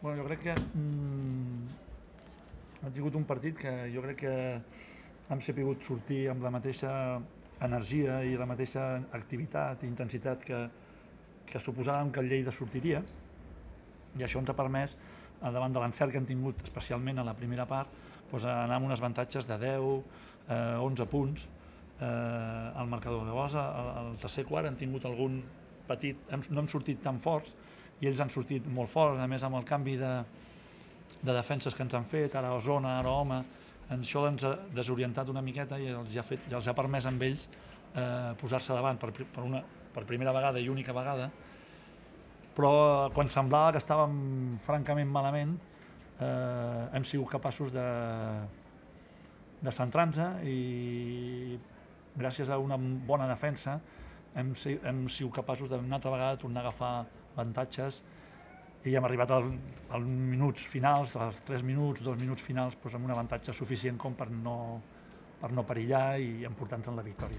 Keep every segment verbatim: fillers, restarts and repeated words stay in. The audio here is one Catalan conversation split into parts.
Bueno, jo crec que mm, ha tingut un partit que jo crec que hem sabut sortir amb la mateixa energia i la mateixa activitat i intensitat que, que suposàvem que el Lleida sortiria, i això ens ha permès, davant de l'encert que hem tingut, especialment a la primera part, doncs anar amb uns avantatges de deu, eh, onze punts eh, al marcador. Llavors, al, al tercer quart hem tingut algun petit, hem, no hem sortit tan forts i ells han sortit molt forts, a més amb el canvi de, de defenses que ens han fet, ara Osona, ara Home, això ens ha desorientat una miqueta i els ha, fet, ja els ha permès amb ells eh, posar-se davant per, per, una, per primera vegada i única vegada, però quan semblava que estàvem francament malament eh, hem sigut capaços de, de centrar-nos i gràcies a una bona defensa hem, hem sigut capaços d'una altra vegada tornar a agafar avantatges i hem arribat al, als minuts finals, als tres minuts, dos minuts finals, doncs amb un avantatge suficient com per no, per no perillar i emportar-nos en la victòria.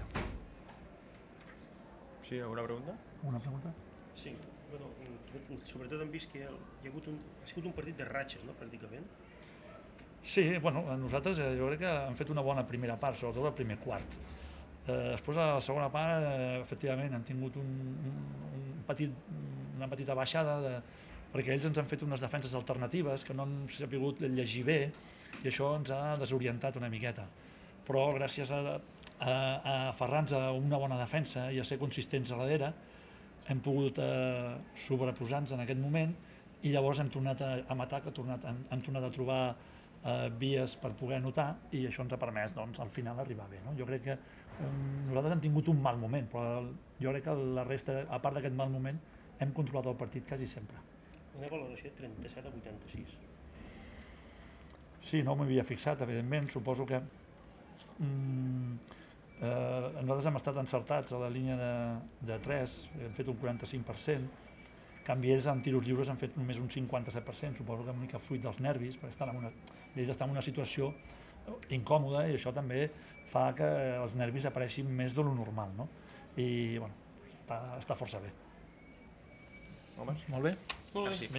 Sí, alguna pregunta? Una pregunta? Sí, bueno, sobretot hem vist que hi ha hagut un, ha sigut un partit de ratxes, no?, pràcticament. Sí, bueno, nosaltres eh, jo crec que hem fet una bona primera part, sobretot el primer quart. Eh, després, a la segona part, eh, efectivament, hem tingut un, un, un petit, una petita baixada, de, perquè ells ens han fet unes defenses alternatives que no han sabut llegir bé i això ens ha desorientat una miqueta. Però gràcies a, a, a aferrar-nos a una bona defensa i a ser consistents a darrere, hem pogut eh, sobreposar-nos en aquest moment i llavors hem tornat a, a matar, que tornat, hem, hem tornat a trobar eh, vies per poder anotar i això ens ha permès doncs, al final arribar bé. No? Jo crec que um, nosaltres hem tingut un mal moment, però jo crec que la resta, a part d'aquest mal moment, hem controlat el partit quasi sempre. Una valoració trenta-set a vuitanta-sis. Sí, no m'hi havia fixat, evidentment, suposo que mm, eh, nosaltres hem estat encertats a la línia de, de tres, hem fet un quaranta-cinc per cent, en canvi ells en tiros lliures han fet només un cinquanta-set per cent, suposo que una mica fruit dels nervis, perquè estan en una, ells estan en una situació incòmoda i això també fa que els nervis apareixin més de lo normal, no? I bueno, està, està força bé. Home. Molt bé? Molt bé. Merci.